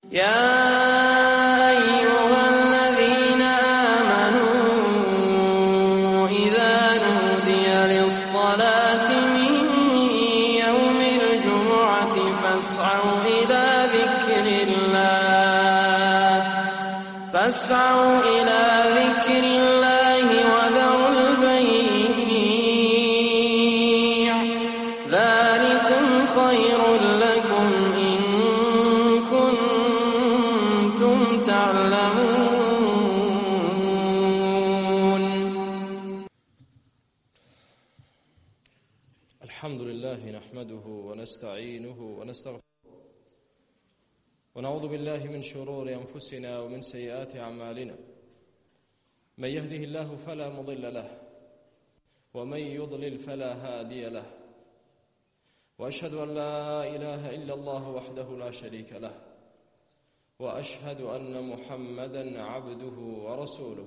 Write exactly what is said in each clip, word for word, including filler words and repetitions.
يا أيها الذين آمنوا إذا نودي للصلاة من يوم الجمعة فاسعوا إلى ذكر الله فاسعوا إلى ذكر الله وذروا البيع ذلكم خير لكم إن كنتم تعلمون. الحمد لله نحمده ونستعينه ونستغفره ونعوذ بالله من شرور أنفسنا ومن سيئات أعمالنا من يهده الله فلا مضل له ومن يضلل فلا هادي له وأشهد أن لا إله إلا الله وحده لا شريك له وأشهد أن محمدا عبده ورسوله.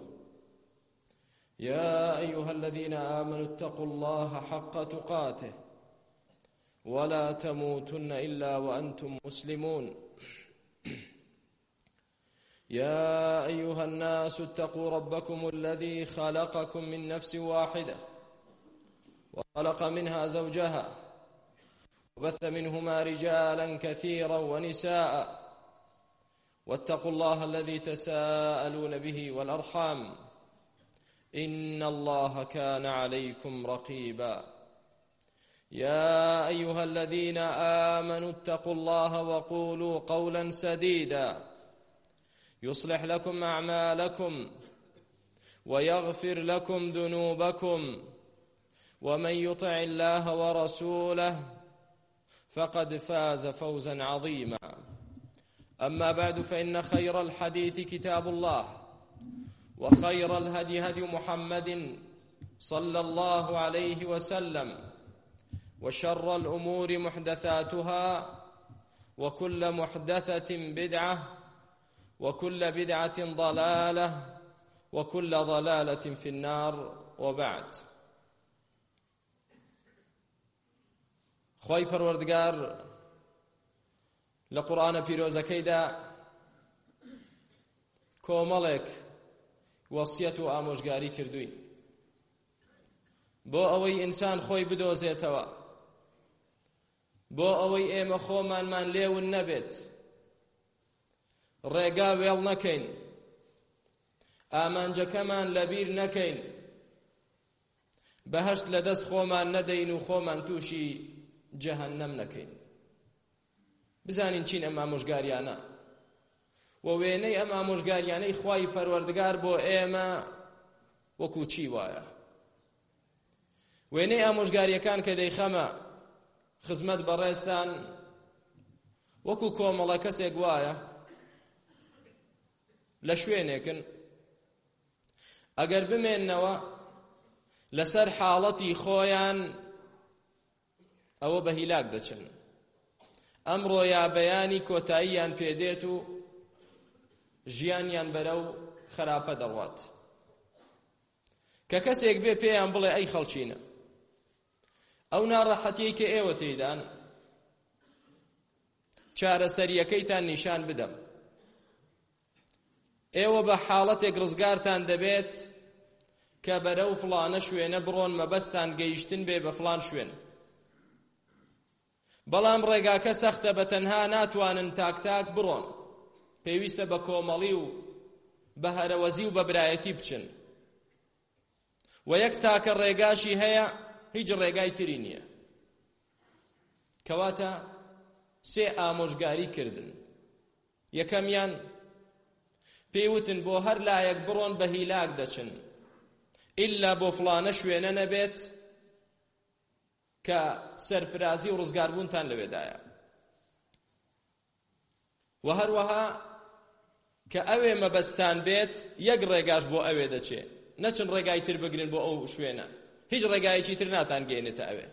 يا أيها الذين آمنوا اتقوا الله حق تقاته ولا تموتن إلا وأنتم مسلمون. يا أيها الناس اتقوا ربكم الذي خلقكم من نفس واحدة وخلق منها زوجها وبث منهما رجالا كثيرا ونساء واتقوا الله الذي تساءلون به والأرحام إن الله كان عليكم رقيبا. يا أيها الذين آمنوا اتقوا الله وقولوا قولا سديدا يصلح لكم أعمالكم ويغفر لكم ذنوبكم ومن يطع الله ورسوله فقد فاز فوزا عظيما. أما بعد فإن خير الحديث كتاب الله وخير الهدي هدي محمد صلى الله عليه وسلم وشر الأمور محدثاتها وكل محدثة بدعة وكل بدعة ضلالة وكل ضلالة في النار. وبعد خوي پروردگار لقرآن پیروزەکەیدا کۆمەڵێک وەسیەت و ئامۆژگاری کردووی بۆ ئەوەی ئینسان خۆی بدۆزێتەوە، بۆ ئەوەی ئێمە خۆمانمان لێون نەبێت، ڕێگا وێڵ نەکەین، ئامانجەکەمان لەبیر نەکەین، بەهەشت لەدەست خۆمان نەدەین و خۆمان تووشی جەهەنەم نەکەین. بزانین چین ئەم ئامۆژگاریانە و وێنەی ئەم ئامۆژگاریانەی خوای پەروەردگار بۆ ئێمە وەکو چی وایە. وێنەی ئامۆژگاریەکان کە دەیخەمە خزمەت بەڕێستان وەکو کۆمەڵە کەسێک وایە لە شوێنێکن، ئەگەر بمێننەوە لەسەر حاڵەتی خۆیان ئەوە بە هیلاک دەچن، ئەمڕۆ یا بەیانی کۆتاییان پێدێت و ژیانیان بەرەو خراپە دەڕوات. کە کەسێک بێ پێیان بڵێ ئەی خەڵچینە، ئەو ناڕەحەتیەی کە ئێوە تێیدان چارەسەریەکەیتان نیشان بدەم، ئێوە بە حاڵەتێک ڕزگارتان دەبێت کە بەرەو فڵانە شوێنە بڕۆن، مەبەستان گەیشتن بێ بە فڵان شوێن، بەڵام ڕێگاکە سەختە، بە تەنها ناتوانن تاک تاک بڕۆن، پێویستە بە کۆمەڵی و بە هەرەوەزی و بە برایەتی بچن، و یەک تاکە ڕێگاشی هەیە هیچ ڕێگای تری نییە. کەواتە سێ ئامۆژگاری کردن. یەکەمیان پێیوتن بۆ هەر لایەک بڕۆن بە هیلاک دەچن، ئیلا بۆ فڵانە شوێنە نەبێت کە سەرفرازی و ڕزگاربوونتان لەوێدایە. و هەروەها کە ئەوێ مەبەستان بێت یەک ڕێگاش بۆ ئەوێ دەچێ، نەچن ڕێگای تر بگرن بۆ ئەو شوێنە، هیچ ڕێگایەکی تر ناتان گەێنێتە ئەوێ.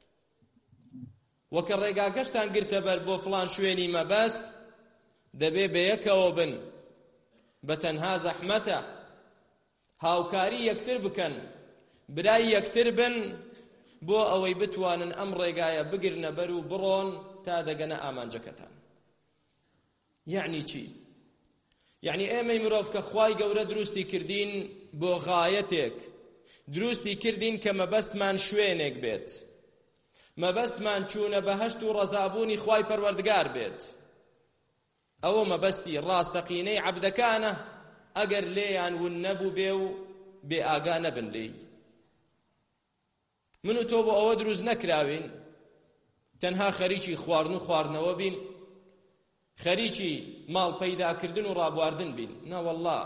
وەکە ڕێگاکەشتان گرتە بەر بۆ فڵان شوێنی مەبەست، دەبێ بە یەکەوە بن، بە تەنها زەحمەتە، هاوکاری یەکتر بکەن، برای یەکتر بن بۆ ئەوەی بتوانن ئەم ڕێگایە بگرنە بەر و بڕۆن تا دەگەنە ئامانجەکەتان. یعنی چی؟ یعنی ئێمەی مرۆڤ کە خوای گەورە دروستی کردین بۆ غایەتێک، دروستی کردین کە مەبەستمان شوێنێک بێت، مەبەستمان چوونە بەهەشت و ڕەزابوونی خوای پەروەردگار بێت. ئەوە مەبەستی ڕاستەقینەی عەبدەکانە، ئەگەر لێیان ون نەبوو بێ و بێ ئاگا نەبن لێی. من و تۆ بۆ ئەوە دروست نەکراوین تەنها خەریکی خواردن و خواردنەوە بین، خەریکی ماڵ پەیداکردن و ڕابواردن بین. نەوەڵڵا،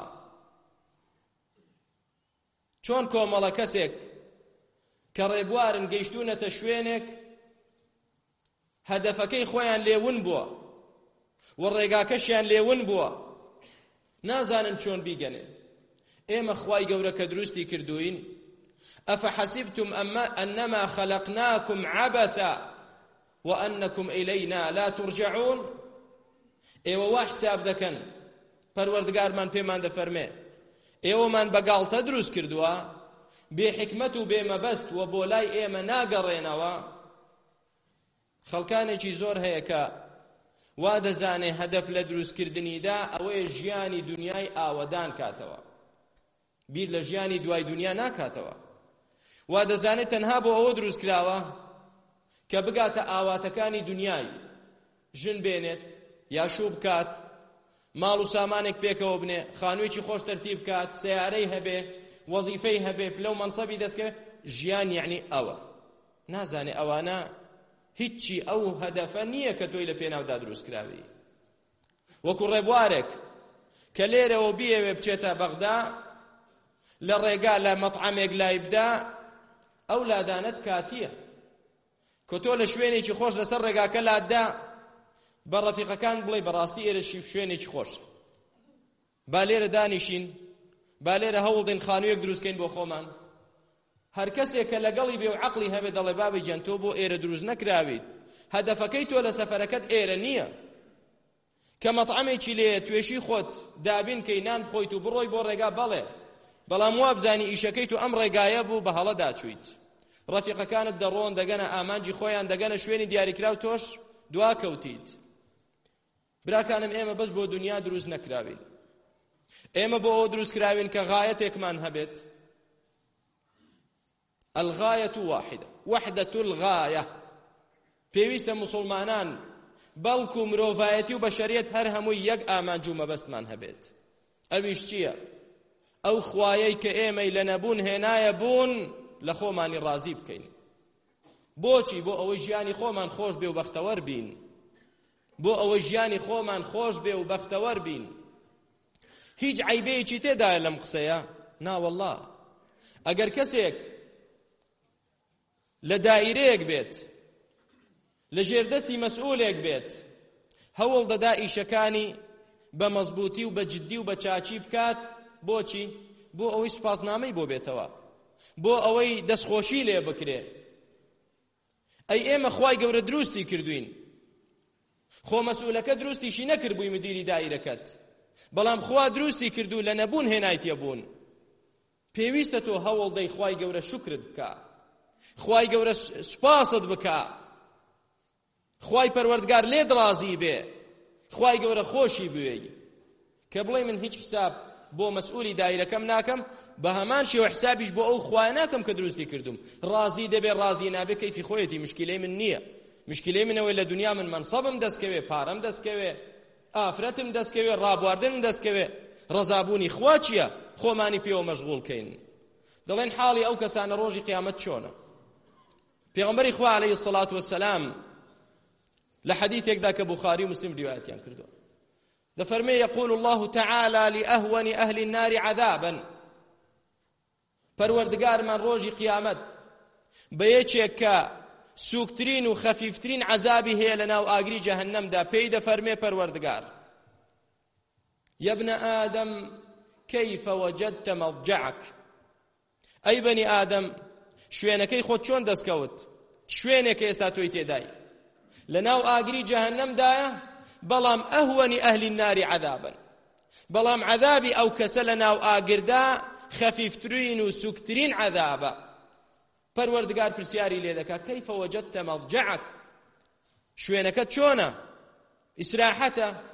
چۆن کۆمەڵە کەسێک کە ڕێبوارن گەیشتوونەتە شوێنێک هەدەفەکەی خۆیان لێون بووە و ڕێگاکەشیان لێون بووە، نازانن چۆن بیگەنێ. ئێمە خوای گەورە کە دروستی کردوین، ئەفەحەسیبتم ئەنەما خەلەقناکم عەبەثا وأنكم إلينا لا ترجعون. ئێوە وا حساب دەکەن پەروەردگارمان پێمان دەفەرمێ ئێوەمان بەگاڵتە دروست کردووە، بێحکمەت و بێمەبەست و بۆ لای ئێمە ناگەڕێنەوە. خەڵکانێکی زۆر هەیە کە وا دەزانێ هەدەف لە دروستکردنیدا ئەوەیە ژیانی دنیای ئاوەدان کاتەوە، بیر لە ژیانی دوای دنیا ناکاتەوە. وا دەزانێت تەنها بۆ ئەوە دروست کراوە کە بگاتە ئاواتەکانی دنیای، ژن بێنێت، یاشوو بکات، ماڵ و سامانێک پێکەوە بنێ، خانوویەکی خۆش تەرتیب بکات، سەیارەی هەبێ، وەزیفەی هەبێ، پلە و مەنسەبی دەستکەوێت. ژیان یعنی ئەوە. نازانێ ئەوانە هیچی ئەو هەدەفە نییە کە تۆی لە پێناودا دروست کراوی. وەکو ڕێبوارێک کە لێرەوە بیەوێ بچێتە بەغدا، لە ڕێگا لە مەطعەمێک لای بدا، ئەو لادانەت کاتیە کە تۆ لە شوێنێکی خۆش لەسەر ڕێگاکە لاددا بە ڕەفیقەکان بڵێ بەڕاستی ئێرەشی شوێنێکی خۆش، با لێرە دانیشین، با لێرە هەوڵدێن خانوویەک دروستکەین بۆ خۆمان. هەر کەسێک کە لەگەڵی بێ و عەقڵی هەبێ دەڵێ بابی گیان تۆ بۆ ئێرە دروست نەکراویت، هەدەفەکەی تۆ لە سەفەرەکەت ئێرە نییە کە مەطعەمێکی لێ توێشی خۆت دابین کەی نان بخۆیت و بڕۆی بۆ ڕێگا، بەڵێ، بەڵام وا بزانی ئیشەکەی تو ئەم ڕێگایە بوو بە هەڵەدا چوویت. ڕەفیقەکانت دەڕۆن، دەگەنە ئامانجی خۆیان، دەگەنە شوێنی دیاریکراو، تۆش دوا کەوتیت. براکانم، ئێمە بەس بۆ دنیا دروست نەکراوین، ئێمە بۆ ئەوە دروست کراوین کە غایەتێکمان هەبێت. الغایەة واحدة، وحدة الغایە. پێویستە موسڵمانان بەڵکو مرۆڤایەتی و بەشەریەت هەر هەمووی یەک ئامانج و مەبەستمان هەبێت. ئەویش چییە؟ ئەو خوایەی کە ئێمەی لە نەبوون هێنایە بوون لە خۆمانی ڕازی بکەین. بۆچی؟ بۆ ئەوەی ژیانی خۆمان خۆش بێ و بەختەوەر بین، بۆ ئەوەی ژیانی خۆمان خۆش بێ و بەختەوەر بین. هیچ عیبەیەکی تێدایە لەم قسەیە؟ ناوەڵڵا. ئەگەر کەسێک لە دائیرەیەک بێت، لە ژێردەستی مەسئولێک بێت، هەوڵ دەدا ئیشەکانی بە مەزبوطی و بە جددی و بە چاچی بکات. بۆچی؟ بۆ ئەوەی سوپاسنامەی بۆ بێتەوە، بۆ ئەوەی دەستخۆشی لێ بکرێ. ئەی ئێمە خوای گەورە دروستی کردوین، خۆ مەسئولەکە دروستیشی نەکردبووی مدیری دایرەکەت، بەڵام خوا دروستی کردو لە نەبوون هێنایتیە بوون. پێویستە تۆ هەوڵ دەی خوای گەورە شوکرت بکە، خوای گەورە سوپاست بکە، خوای پەروەردگار لێت ڕازی بێ، خوای گەورە خۆشی بوێی. کە بڵێ من هیچ حساب بۆ مەسئولی دایرەکەم ناکەم، بە هەمان شێوە حسابیش بۆ ئەو خوای ناکەم کە دروستی کردوم. ڕازی دەبێ، ڕازی نابێ، کەیفی خۆیەتی، مشکلەی من نییە. مشکلەی منەوەی لە دنیا من منسەبم دەستکەوێ، پارەم دەستکەوێ، ئافرەتم دەستکەوێ، ڕابواردنم دەستکەوێ. ڕەزابوونی خوا چییە؟ خۆمانی پێوە مەشغوڵکەین. دەڵێن حاڵی ئەو کەسانە ڕۆژی قیامەت چۆنە؟ پێغەمبەری خوا عەلەیهی سەڵات وەسەلام لە حەدیثێکدا کە بوخاری و مسلم ریوایەتیان کردووە دەفەرمێ يقول الله تعالى لأهون أهل النار عذابا. پەروەردگارمان ڕۆژی قیامەت بە یەکێک کە سووکترین و خەفیفترین عەزابی هەیە لە ناو ئاگری جەهەنەمدا پێی دەفەرمێ پەروەردگار: يا ابن آدم كيف وجدت مضجعك؟ ئەی بەنی ئادەم، شوێنەکەی خۆت چۆن دەستکەوت؟ شوێنێکە ئێستا تۆی تێدای لە ناو ئاگری جەهەنەمدایە، بەڵام ئەهوەنی ئەهلی الناری عەذابن، بەڵام عەذابی ئەو کەسە لە ناو ئاگردا خەفیفترین و سووکترین عەذابە. پەروەردگار پرسیاری لێ دەکا: كيف وجدت مضجعك؟ شوێنەکەت چۆنە؟ ئیسراحەتە،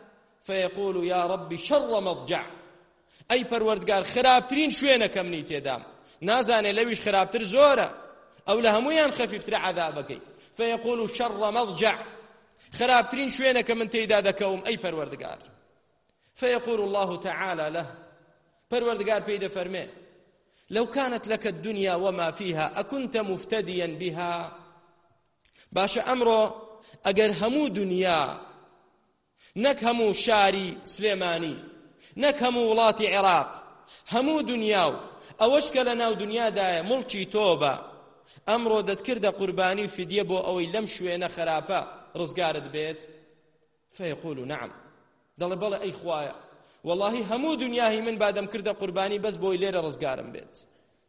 فيقول يا ربي شر مضجع أي پروردگار خرابترين شوێنەکەم نی تێدام نازانێ لەویش خرابتر زۆرە ئەو لە هەموویان خەفیفترە عەذابەکەی فيقول شر مضجع خرابترين شوێنەکە من تێیدا دەکەوم ئەی پەروەردگار فيقول الله تعالى له پەروەردگار پێی دەفەرمێ لو كانت لك الدنيا وما فيها أكنت مفتديا بها باش أمره أجر همو دنيا نك همو شاري سليماني نك همو وڵاتی عێراق هەموو دنیا و ئەوەش کە لەناو دنیادایە مڵکی تۆبە ئەمڕۆ دەتکردە قوربانی و فیدیە بۆ ئەوەی لەم شوێنە خراپە ڕزگارت بێت فيقول نعم دەڵێ بەڵێ ئەی خوایە واللهی هەموو دنیاهی من با دەمکردە قوربانی بەس بۆی لێرە ڕزگارم بێت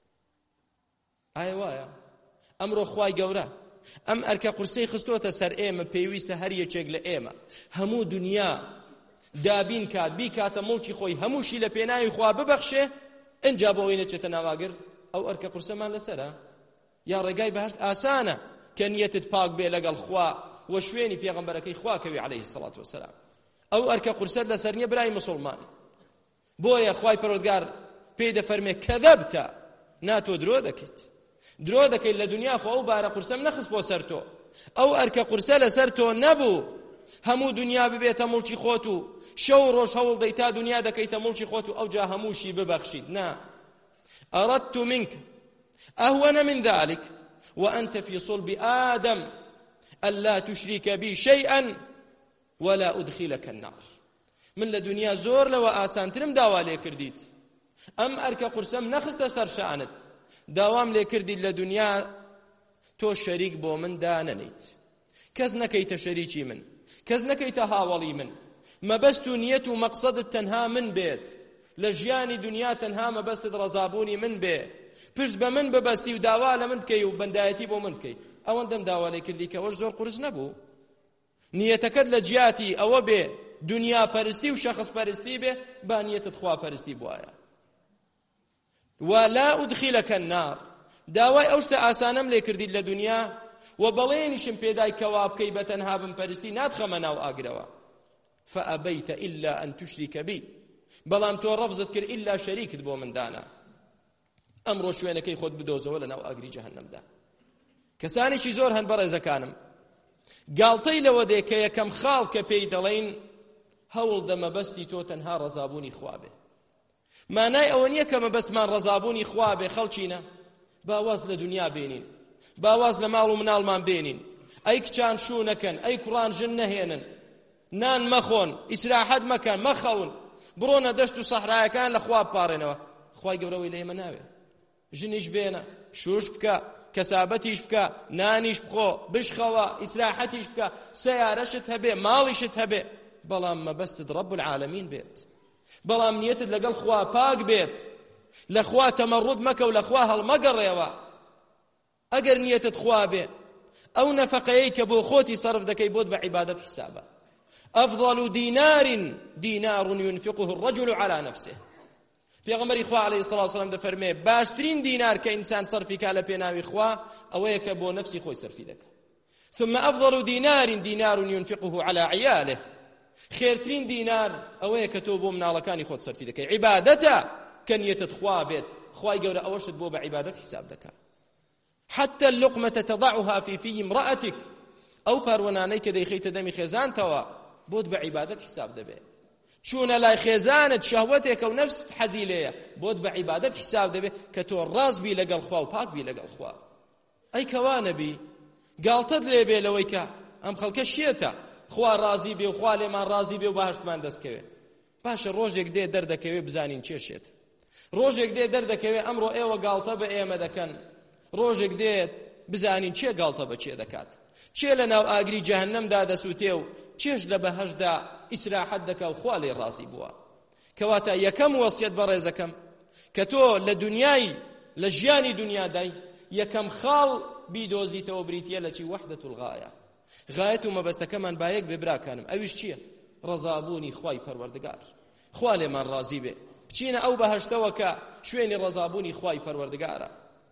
ئایا وایە ئەمڕۆ خوای گەورە ئەم ئەرکە قورسەی خستۆتە سەر ئێمە پێویستە هەر یەکێک لە ئێمە هەموو دنیا دابین کات بیکاتە مڵکی خۆی هەمووشی لە پێناوی خوا ببەخشێ ئەنجا بۆەوەی نەچێتە ناواگر ئەو ئەرکە قورسەمان لەسەرە یا ڕێگای بەهەشت ئاسانە کە نیەتت پاک بێ لەگەڵ خوا و شوێنی پێغەمبەرەکەی خوا کەوی عەلەیهی سەڵات وەسەلام ئەو ئەرکە قورسەت لەسەر نییە برای مسلمان بۆیە خوای پەروەردگار پێی دەفەرمێ کەذەبتە ناتۆ درۆ دەکەیت درۆ دەکەیت لە دنیا خۆ ئەو بارە قورسەم نەخست بۆ سەر تۆ ئەو ئەرکە قورسە لەسەر تۆ نەبوو هەموو دنیا ببێتە مڵکی خۆت و شەو ڕۆژ هەوڵ دەی تا دنیا دەکەیتە مڵکی خۆت و ئەوجا هەمووشی ببەخشیت نا أردت منك أهون من ذلك وأنت في صلب آدم ألا تشرك بي شيئا ولا أدخلك النار من لدنيا زور لو آسانترم داوا لي كرديت أم أرك قرسم نخست سر شأنت داوام لي كردي لدنيا تو شريك بو من داننيت كز نكيت شريكي من كز نكيت هاولي من ما بستو نيتو مقصد التنها من بيت لجياني دنيا تنها ما بست رزابوني من بي پشت بمن ببستی و داوا لمن بكي و بندایتی بو من بكي او اندم داوا لي كردي كوش زور قرس نبو نيتكد لجياتي او بي دنیا پرستی و شخص پرستی به با نیت خوا پرستی بوایا ولا ادخلك النار داوای اوشت آسانم لێ کردی لە دنیا و بەڵێنیشم پێدای کەوا بکەی بە تەنها بم پەرستی ناتخەمە ناو ئاگرەوە فأبيت إلا أن تشرك بي بەڵام تۆ ڕەفزت کرد إلا شەریکت بۆ من دانا ئەمڕۆ شوێنەکەی خۆت بدۆزەوە لە ناو ئاگری جەهەنەمدا کەسانێکی زۆر هەن بەڕێزەکانم گاڵتەی لەوە دێ کە یەکەم خاڵ کە پێی دەڵێن هەوڵ دەمەبەستی تۆ تەنها ڕەزابوونی خوا بێ مانای ئەوە نییە کە مەبەستمان ڕەزابوونی خوا بێ خەڵچینە باواز لە دنیا بێنین باواز لە ماڵ و مناڵمان بێنین ئەی کچان شوو نەکەن ئەی کوڕان ژن نەهێنن نان مەخۆن ئیسراحەت مەکەن مەخەون بڕۆنە دەشت و سەحرایەکان لە خوا بپارێنەوە خوای گەورەوەی لە ئێمە ناوێ ژنیش بێنە شوش بکە کەسابەتیش بکە نانیش بخۆ بشخەوە ئیسراحەتیش بکە سەیارەشت هەبێ ماڵیشت هەبێ بەڵام مەبەستت ڕەب العالەمین بێت بەڵام نیەتت لەگەڵ خوا پاک بێت لە خوا تەمەڕوود مەکە و لە خوا هەڵمەگەڕێەوە ئەگەر نیەتت خوا بێ ئەو نەفەقەیەی کە بۆ خۆتی سەرف دەکەی بۆت بە عیبادەت حسابە أفضل دينار دينار ينفقه الرجل على نفسه پیغمبر خوا علیه الصلاة والسلام دفرمه باشترین دینار که انسان صرفی کاله پێناوی خوا ئەوەیە کە بۆ نفسی خۆی صرفی دەکە ثم أفضل دينار دينار ينفقه على عياله خێرترین دینار ئەوەیە کە تۆ بۆ مناڵەکانی خۆت صرفی دەکەی عیبادەتە کە نیەتت خوا بێت خوای گەورە ئەوەشت بۆ بە عیبادەت حساب دەکات حتى اللقمة تضعها في في امرأتك أو پەروەنانەی کە دەیخەیتە دەمی خێزانتەوە بۆت بە عیبادەت حساب دەبێت چونە لای خێزانت شەهوەتێکە و نەفست حەزی لێیە بۆت بە عیبادەت حساب دەبێت کە تۆ ڕاست بی لەگەڵ خوا و پاک بی لەگەڵ خوا ئەی کەوانە بی گاڵتەت لێ بێ لەوەی کە ئەم خەڵکە شێتە خوا ڕازی بێ و خوا لێمان ڕازی بێ و بەهەشتمان دەستکەوێ باشە ڕۆژێک دێ دەردەکەوێ بزانین چێ شێت ڕۆژێک دێ دەردەکەوێ ئەمڕۆ ئێوە گاڵتە بە ئێمە دەکەن ڕۆژێک دێت بزانین چێ گاڵتە بە چێ دەکات چێ لە ناو ئاگری جەهەنەمدا دەسووتێ و چێش لە بەهەشدا ئیسراحەت دەکا و خوا لێ ڕازی بووە کەواتە یەکەم وەسیەت بەڕێزەکەم کە تۆ لە دنیای لە ژیانی دنیادای یەکەم خاڵ بیدۆزیتەوە بریتیە لە چی وەحدەت الغایە غایەت و مەبەستەکەمان بایەک بێ براکانم ئەویش چییە ڕەزابوونی خوای پەروەردگار خوا لێمان ڕازی بێ بچینە ئەو بەهەشتەوە کە شوێنی ڕەزابوونی خوای پەروەردگارە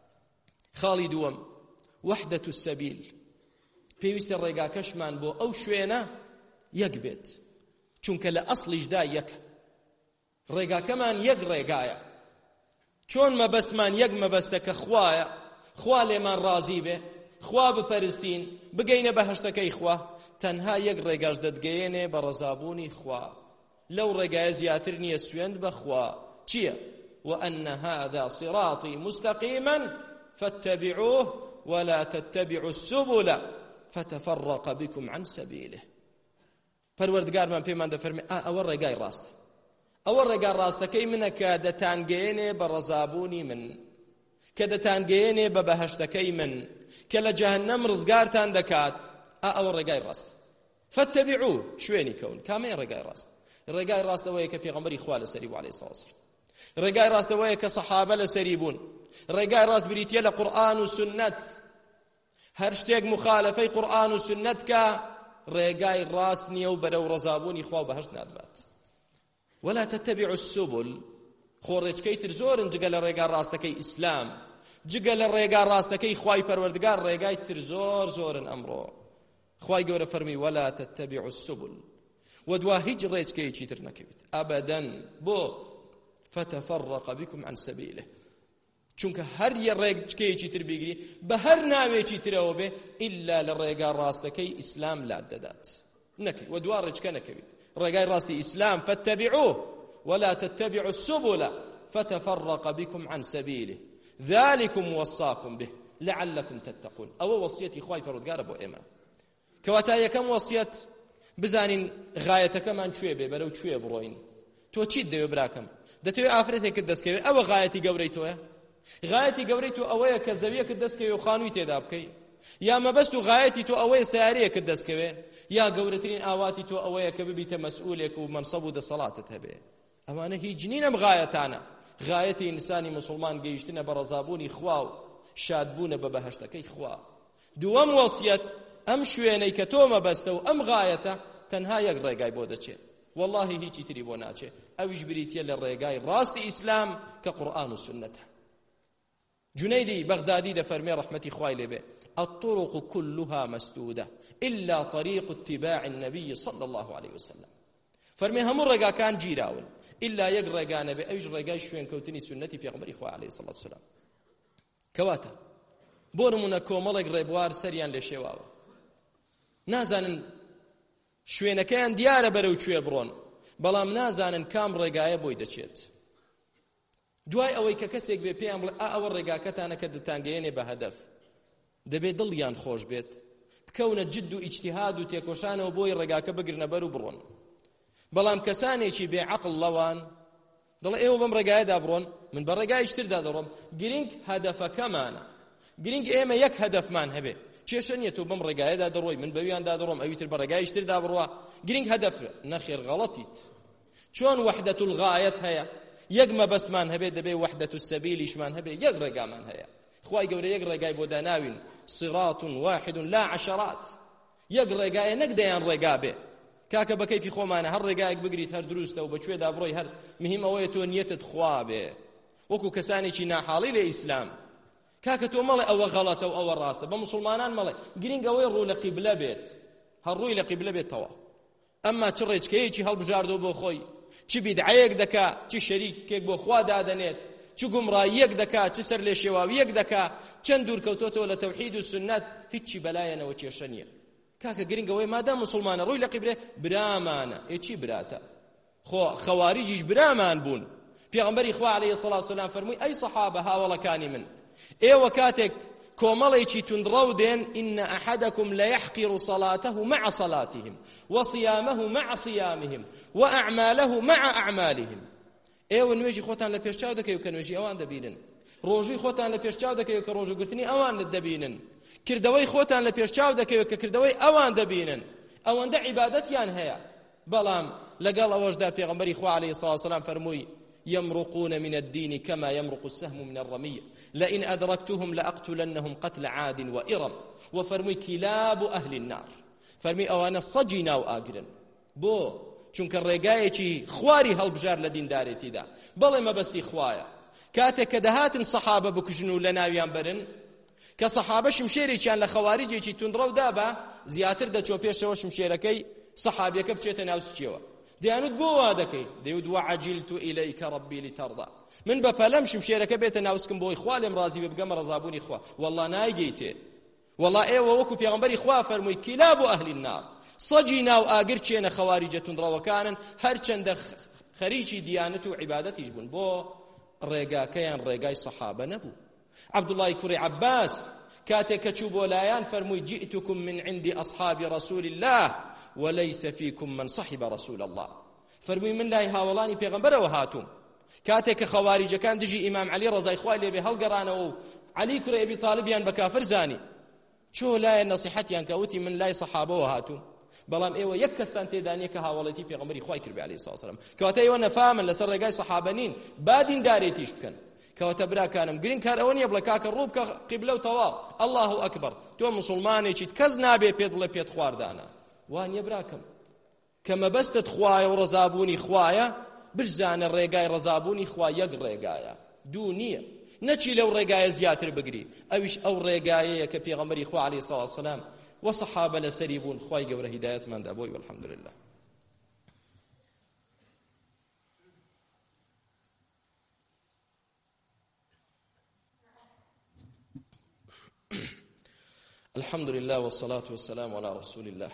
خاڵی دووەم وەحدەت السەبیل پێویستە ڕێگاکەشمان بۆ ئەو شوێنە یەک بێت چونکە لە ئەسڵیشدا یەکە ڕێگاکەمان یەک ڕێگایە چۆن مەبەستمان یەک مەبەستە کە خوایە خوا لێمان ڕازی بێ خوا بپەرستین بگەینە بەهەشتەکەی خوا تەنها یەک ڕێگاش دەتگەیەنێ بە ڕەزابوونی خوا لەو ڕێگایە زیاتر نییە سوێند بەخوا چییە؟ وأن هذا صراطي مستقيما فاتبعوه ولا تتبعوا السبل فتفرق بكم عن سبيله پەروەردگارمان پێمان دەفەرمێ ئەوە ڕێگای ڕاستە ئەوە ڕێگا ڕاستەکەی منە کە دەتانگەیەنێ بە ڕەزابوونی من کە دەتانگەیەنێ بە بەهەشتەکەی من کە لە جەهەنەم ڕزگارتان دەکات ئەوە ڕێگای ڕاستە فاتبعوه شوێنی کەون کامەیە ڕێگای ڕاست ڕێگای ڕاستەوەیە کە پێغەمبەری خوا لەسەری بوو عەلەیهی سەڵاتو وەسەلام ڕێگای ڕاستەوەیە کە سەحابە لەسەری بوون ڕێگای ڕاست بریتیە لە قورئان و سنەت هەر شتێک مخالفەی قورئان و سنەت کە ڕێگای ڕاست نییە و بەرەو ڕەزابوونی خوا و بەهەشت ناتبات ولا تتبعوا السبل خۆڕێچکەی تر زۆرن جگە لە ڕێگا ڕاستەکەی ئیسلام جگە لە ڕێگا ڕاستەکەی خوای پەروەردگار ڕێگای تر زۆر زۆرن ئەمڕۆ خوای گەورە فەرمی ولا تتبعوا السبل و دوا هیچ ڕێچکەیەکی تر نەکەویت ئەبەدەن بۆ فتفرق بكم عن سبيله چونکە هەر یە ڕێچکەیەکی تر بیگری بە هەر ناوێکی ترەوە بێ ئیلا لە ڕێگا ڕاستەکەی ئیسلام لات دەدات نەکەی و دوا ڕێچکە نەکەویت ڕێگای ڕاستی ئیسلام فاتبعوه ولا تتبعوا السبل فتفرق بكم عن سبيله ذلكم وصاكم به لعلكم تتقون ئەوە وەسیەتی خوای پەروەردگارە بۆ ئێمە کەواتە یەکەم وەسیەت بزانین غایەتەکەمان کوێ بێ بەرەو کوێ بڕۆین تۆ چیت دەوێ براکەم دەتەوێت ئافرەتێکت دەستکەوێت ئەوە غایەتی گەورەی تۆیە غایەتی گەورەی تۆ ئەوەیە کە زەویەکت دەستکەوێ و خانووی تێدا بکەی یا مەبەست و غایەتی تۆ ئەوەیە سیارەیەکت دەستکەوێ یا گەورەترین ئاواتی تۆ ئەوەیە کە ببیتە مەسئولێک و مەنسەب و دەسەڵاتت هەبێ ئەوانە هیچ نینە غایەتانە غایەتی ئینسانی موسڵمان گەیشتنە بە ڕەزابوونی خوا و شادبوونە بە بەهەشتەکەی خوا دووەم وەسیەت ئەم شوێنەی کە تۆ مەبەستە و ئەم غایەتە تەنها یەک ڕێگای بۆ دەچێت والله هیچی تری بۆ ناچێت ئەویش بریتیە لە ڕێگای ڕاستی ئیسلام کە قورئان و سنەتە جنيدي بغدادي ده فرمي رحمتي خوای لبه الطرق كلها مسدودة إلا طريق اتباع النبي صلى الله عليه وسلم فرمي هم رجا كان جيراون إلا يقرأ جانا بأيج رجا شوين كوتني سنتي في غمر إخوة عليه الصلاة والسلام كواتا بورمونا كومالك ريبوار سريان لشواوا نازانن شوين كان ديار برو شوي برون بلام نازانن كام رجايا بويدشيت دوای ئەوەی کە کەسێک بێ پێیان بڵێ ئا ئەوە ڕێگاکەتانە کە دەتانگەیەنێ بە هەدەف دەبێت دڵیان خۆش بێت بکەونە جد و ئیجتیهاد و تێکۆشانەوە بۆی ڕێگاکە بگرنە بەر و بڕۆن بەڵام کەسانێکی بێعەقڵ لەوان دڵێ ئێوە بەم ڕێگایەدا بڕۆن من بە ڕێگای شتردا دەڕۆم گرنگ هەدەفەکەمانە گرنگ ئێمە یەک هەدەفمان هەبێ کێشە نییە تۆ بەم ڕێگایەدا دەڕۆی من بەویاندا دەڕۆم ئەویتر بە ڕێگای شتردا بڕوا گرنگ هەدەفە نەخێر غەڵەتیت چۆن وەحدەت الغایەت هەیە یەک مەبەستمان هەبێت دەبێ وەحدەت السەبیلیشمان هەبێ یەک ڕێگامان هەیە خوای گەورە یەک ڕێگای بۆ داناوین صراط واحد لا عشرات یەک ڕێگایە نەک دەیان ڕێگا بێ کاکە بە کەیفی خۆمانە هەر ڕێگایەک بگریت هەر دروستە و بەکوێدا بڕۆی هەر مهم ئەوەیە تۆ نیەتت خوا بێ وەکو کەسانێکی ناحاڵی لە ئیسلام کاکە تۆ مەڵێ ئەوە غەڵەتە و ئەوە ڕاستە بە مسلمانان مەڵێ گرنگ ئەوەی ڕوو لە قیبلە بێت هەر ڕووی لە قیبلە بێتەوە ئەمما چ ڕێچکەیەکی هەڵبژاردۆ بۆ خۆی چی بیدعەیەک دەکا چی شەریکێک بۆ خوا دادەنێت چی گومڕاییەک دەکا چی سەر لێ شێواویەک دەکا چەند دوورکەوتۆتەوە لە تەوحید و سنەت هیچی بەلایەنەوە کێشە نییە کاکە گرنگەوەی مادام مسلمانە ڕووی لە قیبلێ برامانە ئێ چی براتە خۆ خەواریجیش برامان بوون پێغەمبەری خوا عەلەیهی سەڵات وسەلام فەرمووی ئەی سەحابە هاوڵەکانی من ئێوە کاتێک کۆمەڵێکی توندڕەو دێن إن أحدكم ليحقر صلاته مع صلاتهم وصيامه مع صيامهم وأعماله مع أعمالهم ئێوە نوێژی خۆتان لە پێشچاو دەکەی و کە نوێژی ئەوان دەبینن ڕۆژووی خۆتان لە پێشچاو دەکەی و کە ڕۆژوگرتنی ئەوان دەبینن کردەوەی خۆتان لە پێشچاو دەکەی و کە کردەوەی ئەوان دەبینن ئەوەندە عیبادەتیان هەیە بەڵام لەگەڵ ئەوەشدا پێغەمبەری خوا عەلەیهی سەڵات وسەلام فەرمووی يمرقون من الدين كما يمرق السهم من الرمية لئن أدركتهم لأقتلنهم قتل عاد وإرم وفرمي كلاب أهل النار فرمي أوانا صجينا وآقرن بو چونك الرقاية خواري هالبجار لدين دارتي دا بل ما بستي خوايا كاتك دهات صحابة بكجنو لناويان برن كصحابة شمشيري كان لخوارجي تندرو دابا زياتر دا چو پێشەوە شمشێرەکەی صحابيك بچێتە ناو سچێوە دەیانوت بۆ وا دەکەی دەیوت وعجلت إليك ربي لترضى من بە پەلەمشم شێرەکە بێتە ناوسکم بۆی خوا لێم ڕازی بێ بگەمە ڕەزابوونی خوا والله نایگەیتێ والله ئێوە وەکو پێغەمبەری خوا فەرمووی کلاب و ئەهلی النار سەجی ناو ئاگر چێنە خەواریجە توندڕەوەکانن هەرچەندە خەریکی دیانەت و عیبادەتیش بوون بۆ ڕێگاکەیان ڕێگای سەحابە نەبوو عەبدوڵڵای کوڕی عەباس کاتێک کە چوو بۆ لایەن فەرمووی جئتكم من عند أصحاب رسول الله وليس فيكم من صحب رسول الله فەرمووی من لای هاوڵانی پێغەمبەرەوە هاتووم کاتێک کە خەواریجەکان دژی ئیمام عەلی ڕەزای خوای لێبێ هەڵگەڕانەوە و عەلی کوڕی ئەبی تاڵیبیان بە کافر زانی چۆ لایە نەسیحەتیان کەوتی من لای سەحابەوە هاتووم بەڵام ئێوە یەک کەستان تێدانیە کە هاوڵەتی پێغەمبەری خوای کردبێ عەلەیهی سڵاو وسەلام کەواتە ئێوە نەفامن لەسەر ڕێگای سەحابە نین با دیندارێتیش بکەن کەواتە براکانم گرنگ کار ئەوە نییە بڵێ کاکە ڕوو بکە قیبلە و تەواو ئەڵڵاهو ئەکبەر تۆ موسڵمانێکیت کەس نابێ پێت بڵێ پێت خواردانە وانییە براکەم کە مەبەستت خوایە و ڕەزابوونی خوایە بشزانە ڕێگای ڕەزابوونی خوا یەک ڕێگایە دوو نییە نەچی لەو ڕێگایە زیاتر بگری ئەویش ئەو ڕێگایەیە کە پێغەمبەری خوا عەلەیهی سڵاو وسەلام وصحابة لسري بون خواي قورة هداية من دابوي والحمد لله الحمد لله والصلاة والسلام على رسول الله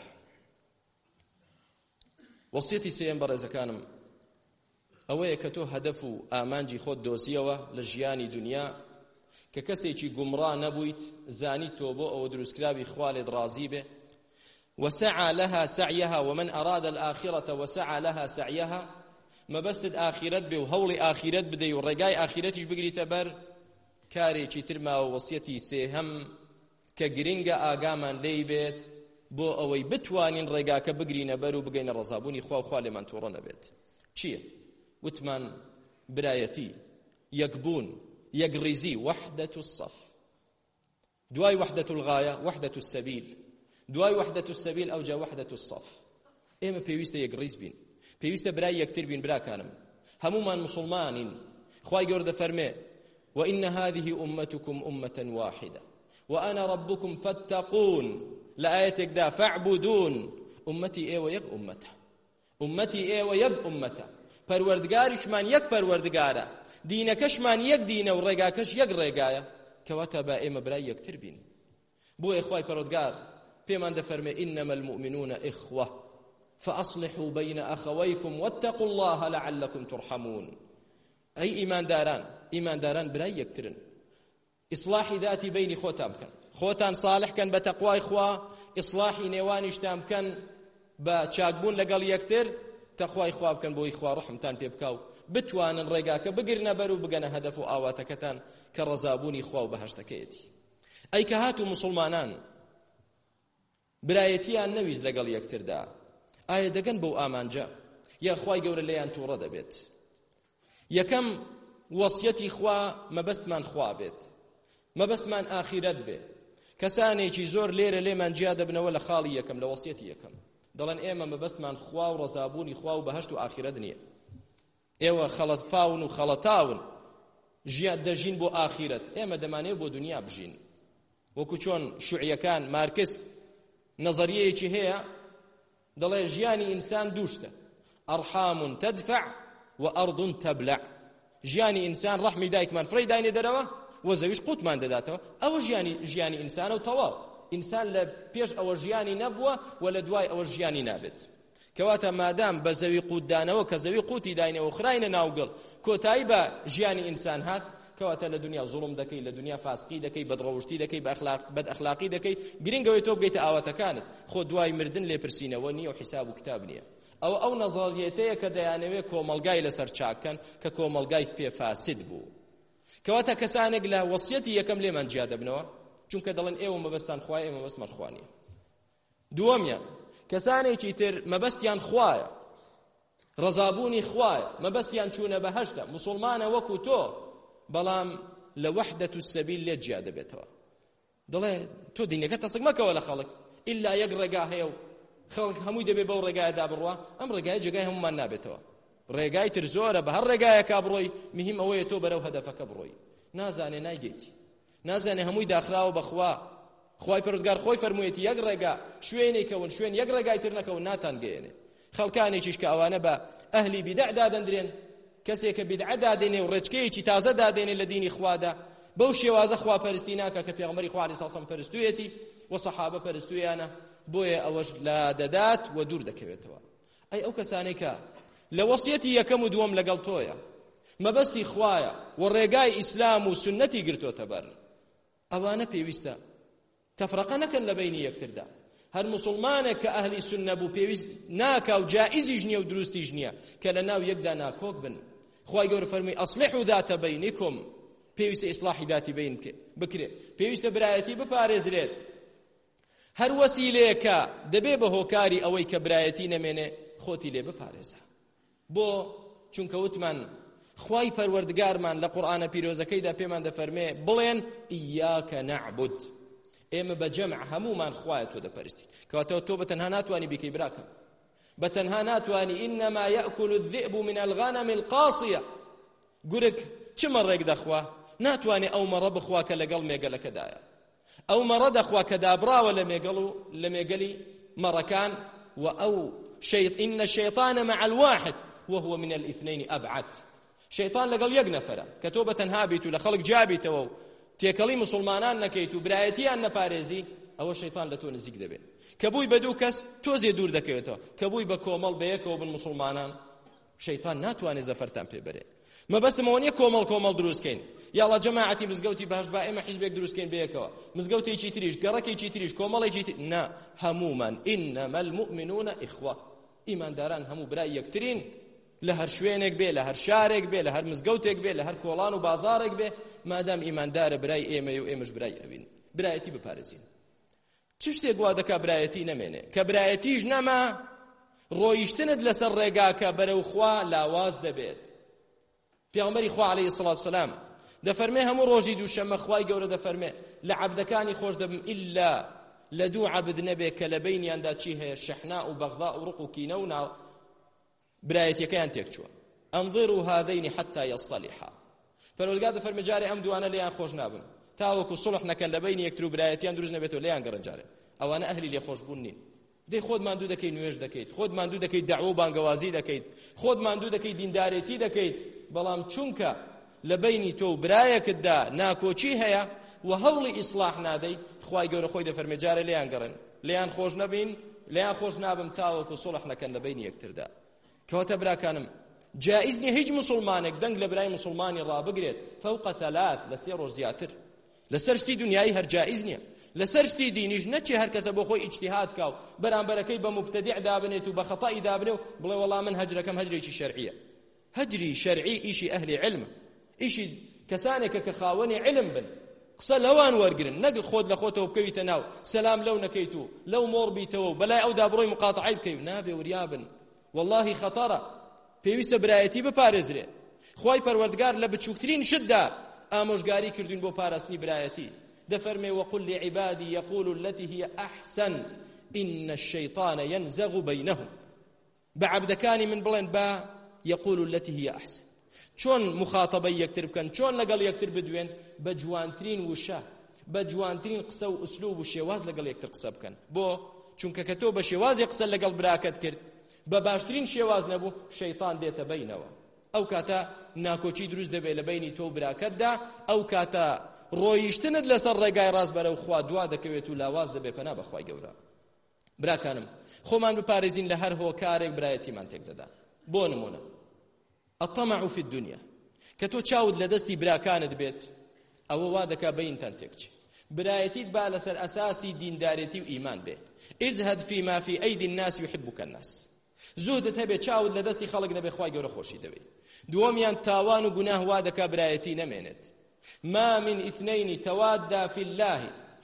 وصيتي سيئن برز كانم ئەوەیە کە تۆ هەدەف و ئامانجی خۆت دۆزیەوە لە ژیانی دنیا کە کەسێکی گومڕا نەبوویت زانیت تۆ بۆ ئەوە دروستکراوی خوا لێت ڕازی بێ وسعى لها سعيها ومن أراد الآخرة وسعى لها سعيها ما بستد آخرت بي وهول آخرت بدي ورقاي آخرتش بقري تبر كاري چي ترما ووصيتي سيهم كجرينجا آقامان ليبت بو أوي بتوانين رقاك بقري نبرو بقين الرزابوني خوا خوا لمن تورنا بيت چيه وتمان برايتي يقبون يقرزي وحدة الصف دواي وحدة الغاية وحدة السبيل دواي وحدة السبيل أو جا وحدة الصف إما بيويستا يقرز بين بيويستا براي يكتر بين برا كانم هموما مسلمان خواي قرد فرمي وإن هذه أمتكم أمة واحدة وأنا ربكم فاتقون لآيتك دا فاعبدون أمتي إيه ويك أمتها أمتي إيه ويك أمتها پروردگارشمان یک پروردگاره دینکشمان یک دینه و ڕێگاکەش یک ڕێگایە کەواتە با ئێمە برای یەکتر بین بۆ ئێخوای پەروەردگار پێمان دەفەرمێ إنما المؤمنون إخوة فأصلحوا بين أخويكم واتقوا الله لعلكم ترحمون أي إيمان داران إيمان داران برای یەکترن إصلاحی ذاتی بینی خۆتان بکەن خۆتان صالح کەن بە تەقوای خوا إصلاحی نێوانیشتان بکەن بە چاکبوون لەگەڵ یەکتر تەخوای خوا بکەن بۆی خوا ڕەحمتان پێ بکاو بتوانن ڕێگاکە بگرنە بەر و بگەنە هەدەف و ئاواتەکەتان کە ڕەزابوونی خوا و بەهەشتەکەیەتی ئەی کە هاتوو موسڵمانان برایەتیان نەویست لەگەڵ یەکتردا ئایا دەگەن بەو ئامانجە یا خوای گەورە لێیان تووڕە دەبێت یەکەم وەسیەتی خوا مەبەستمان خوا بێت مەبەستمان ئاخیرەت بێ کەسانێکی زۆر لێرە لێمان جیا دەبنەوە لە خاڵی یەکەم لە وەسیەتی یەکەم دەڵێن ئێمە مەبەستمان خوا و ڕەزابوونی خوا و بەهەشت و ئاخیرەت نییە ئێوە خەڵەتفاون و خەڵەتاون ژیان دەژین بۆ ئاخیرەت ئێمە دەمانێت بۆ دنیا بژین وەکو چۆن شوعیەکان مارکس نەزەریەیەکی هەیە دەڵێ ژیانی ئینسان دووشتە ئەرحام تەدفع و ئەرض تەبلع ژیانی ئینسان ڕەحمی دایکمان فڕی داینێ دەرەوە و زەویش قوتمان دەداتەوە ئەوە ژیانی ژیانی ئینسانە و تەواو ئینسان لە پێش ئەوە ژیانی نەبووە و لە دوای ئەوە ژیانی نابێت کەواتە مادام بە زەوی قوتدانەوە کە زەوی قوتی داینەوە خراینە ناوگەڵ کۆتایی بە ژیانی ئینسان هات کەواتە لە دنیا زوڵم دەکەی لە دنیا فاسقی دەکەی بەدڕەوشتی دەکەی بەد ئەخلاقی دەکەی گرنگەوەی تۆ بگەیتە ئاواتەکانت خۆ دوای مردن لێپرسینەوە نییە و حیساب و کتاب نییە ئەو ئەو نەزەریەتەیە کە دەیانەوێت کۆمەلگای لەسەر چاکەن کە کۆمەلگای پێ فاسد بوو کەواتە کەسانێک لە وەسیەتی یەکەم لێمان جیا دەبنەوە چونکە دەڵێن ئێوە مەبەستان خوایە ئێمە مەبەستمان خوا نییە دووەمیان کەسانێکی تر مەبەستیان خوایە ڕەزابوونی خوایە مەبەستیان چوونە بەهەشتە موسڵمانە وەکو تۆ بەڵام لە وەحدەت السەبیل لێ جیا دەبێتەوە دەڵێ تۆ دینەکە تەسک مەکەوە لە خەڵک ئیلا یەک ڕێگا هەیە و خەڵک هەمووی دەبێت بەو ڕێگایەدا بڕوا ئەم ڕێگایە جێگای هەمومان نابێتەوە ڕێگای تر زۆرە بە هەر ڕێگایەکا بڕۆی مهم ئەوەیە تۆ بەرەو هەدەفەکە بڕۆی نازانێ نایگەیتی نازانێ هەمووی داخراوە بەخوا خوای پەروەردگار خۆی فەرموویەتی یەک ڕێگا شوێنێکەون شوێن یەک ڕێگای تر نەکەون ناتان گەیەنێ خەڵکانێکیش کە ئەوانە بە ئەهلی بیدع دادەندرێن کەسێک کە بیدع دادێنێ و ڕێچکەیەکی تازە دادێنێ لە دینی خوادا بەو شێوازە خواپەرستی ناکە کە پێغەمبەری خوا عەلەیهی سەڵام پەرستوویەتی و سەحابە پەرستوویانە بۆیە ئەوەش لا دەدات و دوور دەکەوێتەوە. ئەی ئەو کەسانەی کە لە وەسیەتی یەکەم و دووەم لەگەڵ تۆیە مەبەستی خوایە و ڕێگای ئیسلام و سنەتی گرتۆتە بەر ئەوانە پێویستە تەفرەقە نەکەن لە بینی یەکتردا. هەر موسڵمانێک کە ئەهلی سنە بوو پێویست ناکا و جائزیش نییە و دروستیش نییە کە لە ناو یەکدا ناکۆک بن. خوای گەورە فەرمووی ئەصلحوا ذات بینکم، پێویستە ئیسلاحی داتی بین بکرێت، پێویستە برایەتی بپارێزرێت. هەر وەسیلەیەکە دەبێ بە هۆکاری ئەوەی کە برایەتی نەمێنێ خۆتی لێ بپارێزە. بۆ چونکە وتمان خوای پەروەردگارمان لە قورئانە پیرۆزەکەیدا پێمان دەفەرمێ بڵێن ئیاکە نەعبود، ئێمە بە جەمع هەمومان خوایە تۆ دەپەرستین. کەواتەوە تۆ بەتەنها ناتوانی بیکەی براکەم، بەتەنها ناتوانی. ئینەما یەأکل الذئب من الغنم القاصیە، گورگ چمە ڕێک دەخوا ناتوانێ ئەو مەڕە بخوا کە لەگەڵ مێگەلەکەدایە، ئەو مەڕە دەخوا کە دابراوە لە مێگەڵ و لە مێگەلی مەڕەکان. و ئەو شەیط ئین الشەیطانە مع الواحد وهو من الاثنين أبعد. شەیطان لەگەڵ یەک نەفەرە کە تۆ بەتەنها بیت و لە خەڵک جابیتەوە و تێکەڵی مسلمانان نەکەیت و برایەتیان نەپارێزی، ئەوە شەیطان لە تۆ نزیک دەبێت. کە بووی بە دوو کەس تۆزێ دوور دەکەوێتەوە، کە بووی بە کۆمەڵ بە یەکەوە بن مسلمانان شەیطان ناتوانێت زەفەرتان پێ بەرێ. مەبەستمەوە نییە کۆمەڵ کۆمەڵ دروستکەین، یاڵا جەماعەتی مزگەوتی بەهەش با ئێمە حیزبێک دروستکەین بەیەکەوە، مزگەوتێکی تریش گەڕەکێکی تریش کۆمەڵێکی تر، نا، هەمومان ئینەمە المؤمنون ئیخوە، ئیمانداران هەموو برای یەکترین، لە هەر شوێنێک بێ، لە هەر شارێک بێ، لە هەر مزگەوتێک بێ، لە هەر کۆڵان و بازارێک بێ، مادام ئیماندارە برای ئێمە و ئێمەش برای ئەوین، برایەتی بپارێزین. چ شتێک وا دەکا برایەتی نەمێنێ؟ کە برایەتیش نەما ڕۆیشتنت لەسەر ڕێگاکە بەرەو خوا لاواز دەبێت. پێغەمبەری خوا عەلەیهی سەڵات وسەلام دەفەرمێ هەموو ڕۆژی دووشەممە خوای گەورە دەفەرمێ لە عەبدەکانی خۆش دەبم ئیلا لە دوو عەبد نەبێ کە لە بەینیاندا چی هەیە؟ شەحنا و بەغضا و ڕق و کینە و ناو برایەتیەکەیان تێک چووە. ئەنظروا هذین حتى یصطلحا. پەروەردگار دەفەرمێ جارێ ئەم دوانە لێیان خۆش نابم تاوەکو سڵح نەکەن لە بەینی یەکتر و برایەتیان دروست نەبێتەوە لێیان گەڕن. جارێ ئەوانە ئەهلی لێخۆشبوون نین. دەی خۆت ماندوو دەکەیت نوێژ دەکەیت، خۆت ماندوو دەکەیت دەعوە و بانگەوازی دەکەیت، خۆت ماندوو دەکەیت دیندارێتی دەکەیت، بەڵام چونکە لە بەینی تۆ و برایەکتدا ناکۆچی هەیە و هەوڵی ئیسلاح نادەی، خوای گەورە خۆی دەفەرمێ جارێ لێیان گەڕن، لێیان خۆش نەبین، لێیان خۆش نابم تاوەکو سڵح نەکەن لە بەینی یەکتردا. کەواتە براکانم جائز نییە هیچ مسلمانێک دەنگ لە برای مسلمانی ڕابگرێت فەوقە ثەلاث، لە سێ ڕۆژ زیاتر. لەسەر شتی دنیایی هەر جائز نییە، لەسەر شتی دینیش نەچێ هەر کەسە بۆ خۆی ئیجتیهاد کاو بەرامبەرەکەی بە مبتەدیع دابنێت و بە خەتای دابنێ و بڵێ وەڵام من هەجرەکەم هەجرێکی شەرعیە. هەجری شەرعی ئیشی ئەهلی علمە، ئیشی کەسانێکە کە خاوەنی علم بن، قسە لەوان وەرگرن، نەگڵ خۆت لە خۆتەوە بکەویتە ناو سەلام لەو نەکەیت و لەو مۆڕ بیتەوە و بەلای ئەودا بڕۆی مقاتعەی بکەی، نابێ وریابن، وەڵڵاهی خەتەرە. پێویستە برایەتی بپارێزرێ. خوای پەروەردگار لە بچووکترین شتدا ئامۆژگاری کردوین بۆ پاراستنی برایەتی. دەفەرمێ وەقل لعیبادی یەقول التي هي أحسن إن الشيطان ينزغ بينهم. بە عەبدەکانی من بڵێن با یەقول التي هي أحسن، چۆن مخاتەبەی یەکتر بکەن، چۆن لەگەڵ یەکتر بدوێن، بە جوانترین وشە، بە جوانترین قسە و ئوسلوب و شێواز لەگەڵ یەکتر قسە بکەن. بۆ چونکە کە تۆ بە شێوازی قسە لەگەڵ براکەت کرد بە باشترین شێواز نەبوو، شەیطان دێتە بەینەوە، ئەو کاتە ناکۆچی دروست دەبێت لە بەینی تۆ و براکەتدا، ئەو کاتە ڕۆیشتنت لەسەر ڕێگای ڕاست بەرەو خوا دوا دەکەوێت و لاواز دەبێت پەنا بەخوای گەورە. براکانم خۆمان بپارێزین لە هەر هۆکارێک برایەتیمان تێک دەدا. بۆ نمونە الطمع في الدنيا، کە تۆ چاود لە دەستی براکانت بێت ئەوە وا دەکا بەینتان تێکچێ. برایەتیت با لەسەر ئەساسی دیندارێتی و ئیمان بێ. اذهب فيما في أيدي الناس يحبك الناس. زوودت هەبێ چاود لە دەستی خەڵک نەبێ خوای گەورە خۆشی دەوێت. دووەمیان تاوان و گوناه وا دەکا برایەتی نەمێنێت. ما من اثنين توادا في الله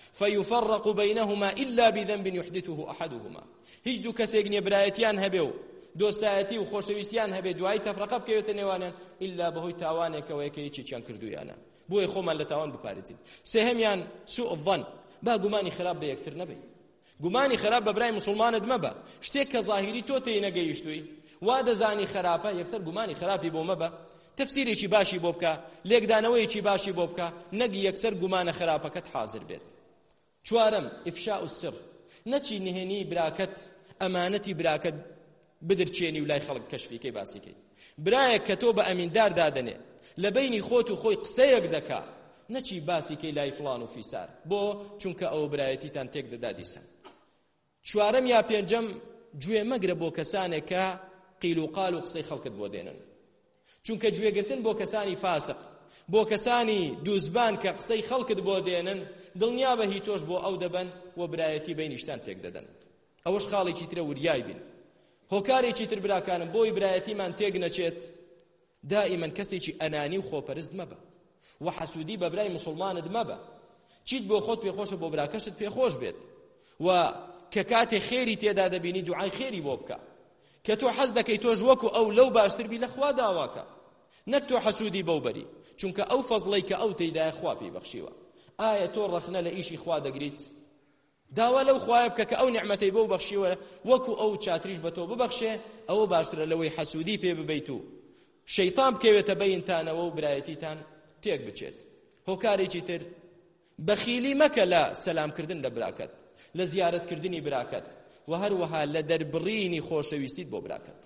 فيفرق بينهما إلا بذنب يحدثه أحدهما. هیچ دوو کەسێک نییە برایەتیان هەبێ و دۆستایەتی و خۆشەویستیان هەبێ دوای تەفرەقە بکەوێتە نێوانیان ئیلا بەهۆی تاوانێکەوە یەکە یەکێکیان کردویانە. بۆیە خۆمان لە تاوان بپارێزین. سێهەمیان سوء الظن، با گومانی خراپ بە یەکتر نەبێ. گومانی خراپ بە برای مسلمانت مەبە. شتێک کە ظاهیری تۆ تێی نەگەیشتووی وا دەزانی خراپە، یەکسەر گومانی خراپی بۆ مەبە، تەفسیرێکی باشی بۆ بکە، لێکدانەوەیەکی باشی بۆ بکە، نەگی یەکسەر گومانە خراپەکەت حاضر بێت. چوارەم ئیفشاء السر، نەچی نهێنی براکەت، ئەمانەتی براکەت بدرچێنی و لای خەڵک کەشفیکەی باسیکەی برایەک کە تۆ بە ئەمیندار دادەنێ لە بینی خۆت و خۆی قسەیەک دەکا نەچی باسیکەی لای فڵان و فیسار بۆ چونکە ئەو برایەتیتان تێک دەدا دیسان. چوارەم یا پێنجەم گوێ مەگرە بۆ کەسانێک کە قیل و قال و قسەی خەڵکت بۆ دێنن، چونکە گوێگرتن بۆ کەسانی فاسق، بۆ کەسانی دووزبان کە قسەی خەڵکت بۆ دێنن دڵنیا بە هی تۆش بۆ ئەو دەبن و برایەتی بینیشتان تێک دەدەن. ئەوەش خاڵێکی ترە وریای بین. هۆکارێکی تر براکانم بۆی برایەتیمان تێک نەچێت دائیمەن کەسێکی ئەنانی و خۆپەرست مەبە و حەسوودی بە برای موسڵمانت مەبە. چیت بۆ خۆت پێخۆشە بۆ براکەشت پێخۆش بێت و کە کاتێ خێری تێدا دەبینی دوعای خێری بۆ بکە، کە تۆ حەز دەکەی تۆش وەکو ئەو لەو باشتر بی لە خوا داواکە، نەک تۆ حەسوودی بەو بەری، چونکە ئەو فەزڵەی کە ئەو تێدایە خوا پێی بەخشیوە. ئایا تۆ ڕەخنە لە ئیشی خوا دەگریت؟ داوا لەو خوایە بکە کە ئەو نعمەتەی بەو بەخشیوە وەکو ئەو چاتریش بە تۆ ببەخشێ، ئەوە باشترە لەوەی حەسوودی پێ ببەیت و شەیطان بکەوێتە بەینتانەوە و برایەتیتان تێک بچێت. هۆکارێکی تر بەخیلی مەکە لە سەلامکردن لە براکەت، لە زیارەتکردنی براکەت و هەروەها لە دەربڕینی خۆشەویستیت بۆ براکەت.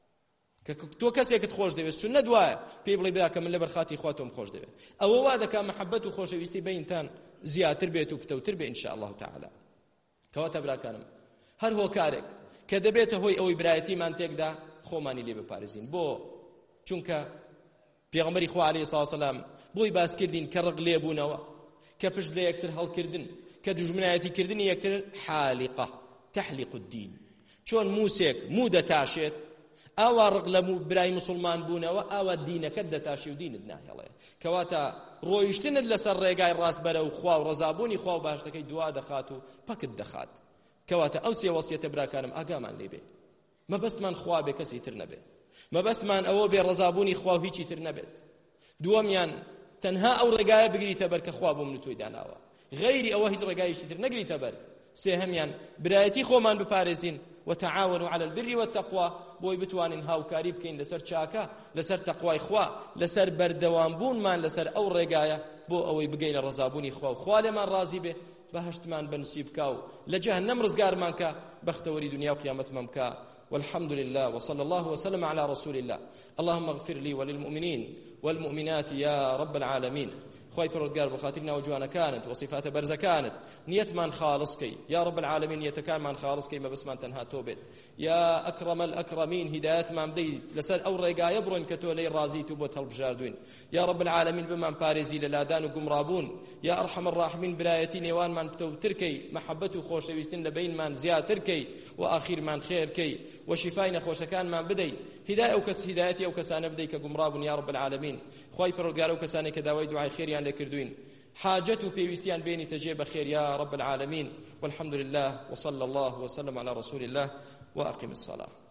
کە تۆ کەسێکت خۆش دەوێت سنەت وایە پێی بڵێ براکە من لەبەر خاتی خوا تۆم خۆش دەوێت، ئەوە وا دەکا مەحەبەت و خۆشەویستی بەینتان زیاتر بێت و پتەوتر بێ ئینشاء الله تعالی. کەواتە براکانم هەر هۆکارێک کە دەبێتە هۆی ئەوەی برایەتیمان تێکدا خۆمانی لێ بپارێزین، بۆ چونکە پێغەمبەری خوا عەلەیهی سڵاو وسەلام بۆی باس کردین کە ڕق لێبوونەوە، کە پشت لە یەکتر هەڵکردن، کە دوژمنایەتیکردنی یەکتر حالیقە تەحلیق الدین، چۆن موسێک مو دەتاشێت ئاوا ڕق لە برای مسلمان بوونەوە ئاوا دینەکەت دەتاشی و دینت ناهێڵێ. کەواتە ڕۆیشتنت لەسەر ڕێگای ڕاست بەرە و خوا و ڕەزابوونی خوا و باشتەکەی دوا دەخات و پەکت دەخات. کەواتە ئەو سێ وەسیەتە براکانم ئاگامان لێ بێ، مەبەستمان خوا بێ کەسی تر نەبێ، مەبەستمان ئەوە بێ ڕەزابوونی خوا و هیچی تر نەبێت. دووەمیان تەنها ئەو ڕێگایە بگریتە بەر کە خوا بۆ من و تۆی داناوە، غەیری ئەوە هیچ ڕێگایەکی تر نەگریتە بەر. سێهەمیان برایەتی خۆمان بپارێزین وتعاونوا على البر والتقوى بۆی بتوانین هاوکاری بکەین لەسەر چاکە، لەسەر تەقوای خوا، لەسەر بەردەوامبوونمان لەسەر ئەو ڕێگایە بۆ ئەوەی بگەینە ڕەزابوونی خوا و خوا لێمان ڕازی بێ، بەهەشتمان بەنسیب بکا و لە جەهەنەم ڕزگارمان کە، بەختەوەری دنیا و قیامەتمان بکە. والحمد لله وصلى الله وسلم على رسول الله. اللهم اغفر لي وللمؤمنين والمؤمنات يا رب العالمين. خواهی پروردگار بخاطرنا وجوانا كانت وصفات برز كانت نيت من خالص كي يا رب العالمين نيتكان من خالص كي ما بس من تنها توبت يا أكرم الأكرمين هدايات ما مدي لسال أو رجا يبرن كتولي رازي توبت هالبجاردوين يا رب العالمين بمن بارزي للادان وقمرابون يا أرحم الراحمين برايتي نيوان من بتوتركي محبته خوش ويستن لبين من زياتركي وآخر من خير كي وشفاين خوش كان من بدي هداية وكس هدايتي أو كسان بدي كقمرابون يا رب العالمين خواهی پروردگار وكسان كداوي دعاء خير لكردوين حاجته بيوستيان بيني تجيب بخير يا رب العالمين والحمد لله وصلى الله وسلم على رسول الله وأقم الصلاة.